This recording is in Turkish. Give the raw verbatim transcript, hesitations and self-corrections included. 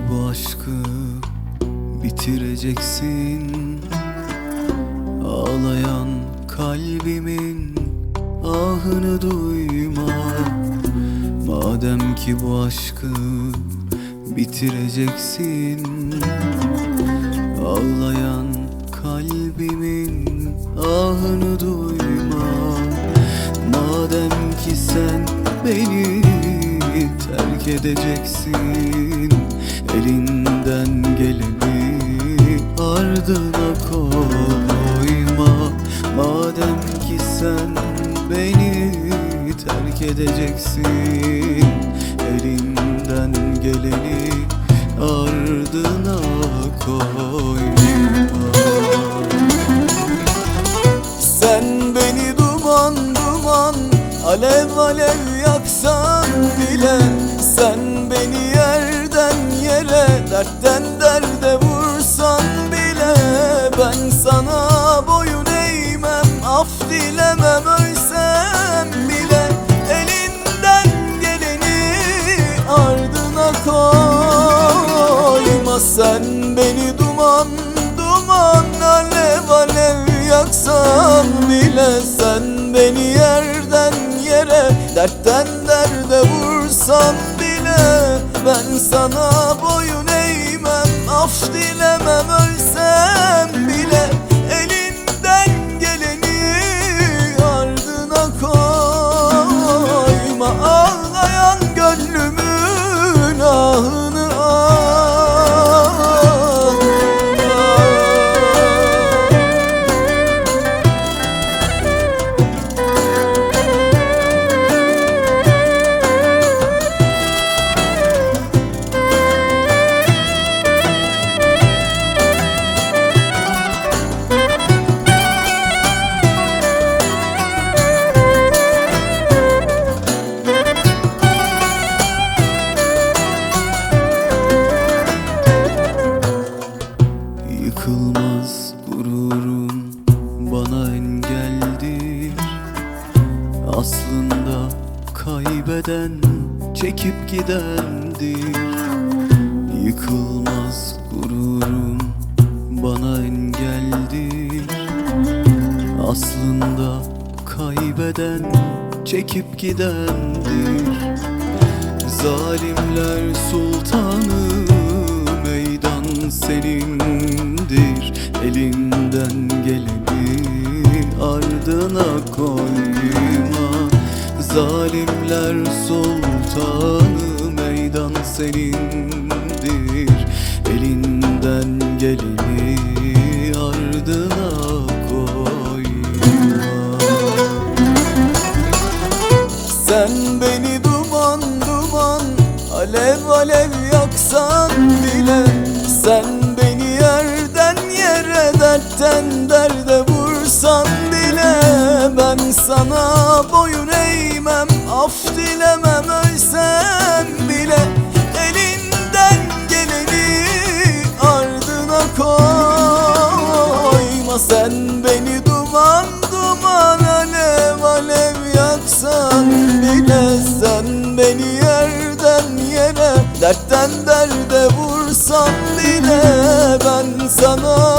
bu aşkı bitireceksin. Ağlayan kalbimin ahını duyma. Madem ki bu aşkı bitireceksin, ağlayan kalbimin ahını duyma. Madem ki sen beni terk edeceksin, elinden geleni ardına koyma. Madem ki sen beni terk edeceksin, elinden geleni ardına koyma. Sen beni duman duman, alev alev yaksan bile, sen beni yerden yere, dertten derde vursan bile, ben sana boyun eğmem, af dilemem, ölsem bile elinden geleni ardına koyma. Sen beni duman duman, alev alev yaksan bile, sen beni yerden yere, dertten derde vursan bile, ben sana boyun eğmem, af dilemem, ölsem bile elinden geleni ardına koyma. Ağlayan gönlümün ahını yıkılmaz gururum bana engeldir. Aslında kaybeden çekip gidendir. Yıkılmaz gururum bana engeldir. Aslında kaybeden çekip gidendir. Zalimler sultanı, meydan senindir. Elinden geleni ardına koyma. Zalimler sultanı, meydan senindir. Elinden geleni ardına koyma. Sen beni duman duman, alev alev yaksan bile, sen beni yerden yere, dertten derde vursan bile, ben sana boyun eğmem, af dilemem, ölsem bile elinden geleni ardına koyma. Sen beni duman duman, alev alev yaksan bile, sen beni yerden yere, dertten derde vursan bile, ben sana